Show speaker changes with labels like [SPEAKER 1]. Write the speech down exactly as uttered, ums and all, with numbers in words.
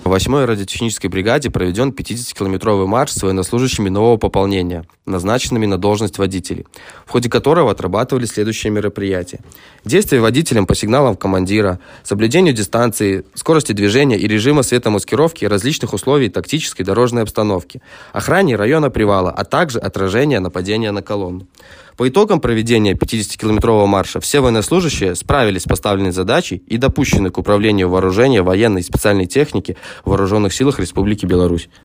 [SPEAKER 1] по восьмой радиотехнической бригаде проведен пятидесятикилометровый марш с военнослужащими нового пополнения, назначенными на должность водителей, в ходе которого отрабатывали следующие мероприятия. Действия водителям по сигналам командира, соблюдению дистанции, скорости движения и режима светомаскировки и различных условий тактической дорожной обстановки, охране района привала, а также отражения нападения на колонну. По итогам проведения пятидесятикилометрового марша все военнослужащие справились с поставленной задачей и допущены к управлению вооружения, военной и специальной техники в Вооруженных силах Республики Беларусь.